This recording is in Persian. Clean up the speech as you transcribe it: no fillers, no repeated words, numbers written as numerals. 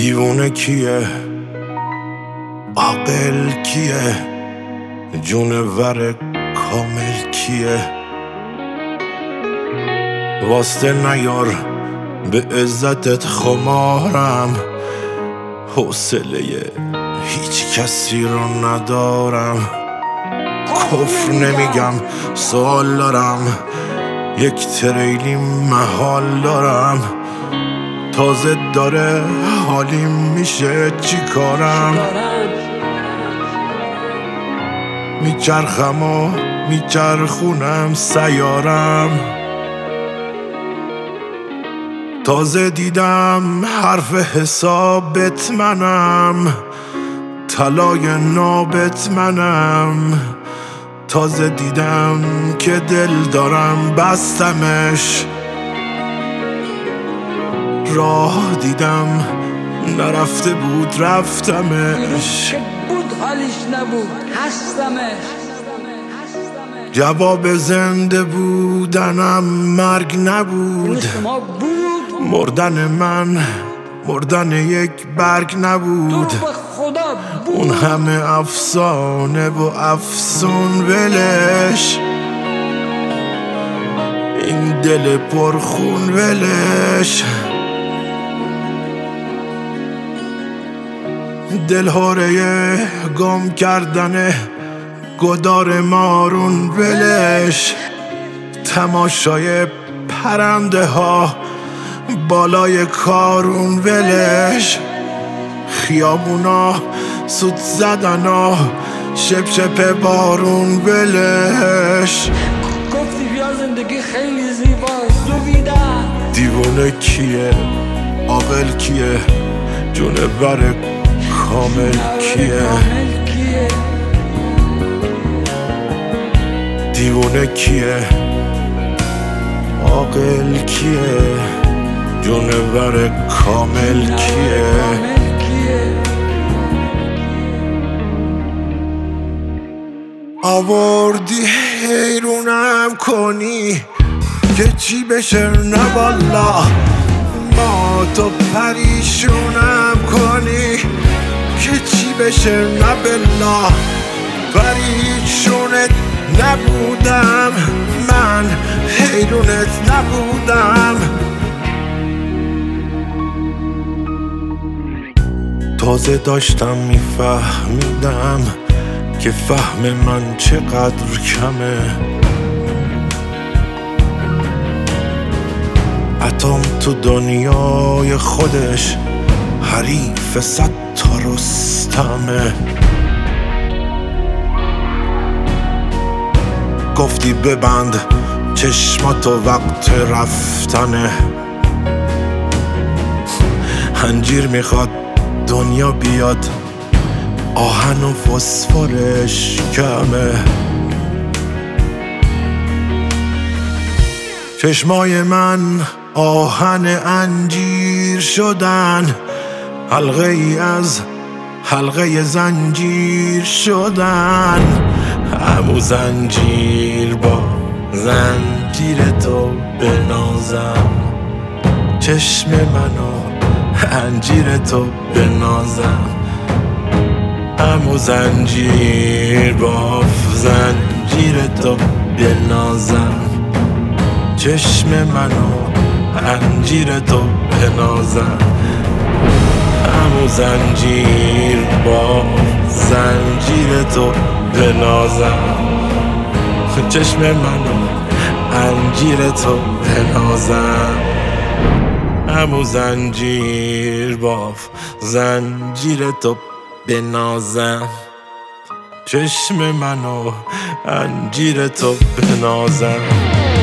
دیوونه کیه، عاقل کیه، جونور کامل کیه؟ واسطه نیار به عزتت خمارم، حوصله هیچ کسی رو ندارم. کفر نمیگم سوال دارم، یک تریلی محال دارم. تازه داره حالیم میشه چی کارم؟ میچرخم و میچرخونم سیارم. تازه دیدم حرف حسابت منم، طلای نابت منم. تازه دیدم که دل دارم بستمش، راه دیدم نرفته بود رفتمش. بود حالیش نبود هستمش. جواب زنده بودنم مرگ نبود، مردن من مردن یک برگ نبود. اون همه افسانه و افسون ولش، این دل پرخون ولش. دلهوره گم کردن گدار مارون ولش. تماشای پرنده ها بالای کارون ولش. خیابونا سوت زدنا شپ شپ بارون ولش. گفتی بیا زندگی خیلی زیباست دویدم. دیوونه کیه، عاقل کیه، جونور کامل کیه؟ دیوونه کیه، عاقل کیه، جونور کامل کیه؟ آوردی حیرونم کنی که چی بشه نه والا. ما تو پریشونم کنی که چی بشه نه بلا. پریشونت نبودم من، حیرونت نبودم. تازه داشتم میفهمیدم که فهم من چقدر کمه. اتم تو دنیای خودش حریف 100 تا رستمه. گفتی ببند چشماتو وقت رفتنه. انجیر میخواد دنیا بیاد، آهن و فسفرش کمه. چشمای من آهن انجیر شدن، حلقه ای از حلقه زنجیر شدن. همو زنجیر با زنجیر تو بنازم، چشم منو انجیر تو بنازم. همو زنجیر با زنجیر تو بنازم، چشم منو انجیر تو بنازم. همو زنجیر با زنجیر تو بنازم، چشم منو انجیر تو بنازم. همو زنجیر با زنجیر تو بنازم، چشم منو انجیر تو بنازم.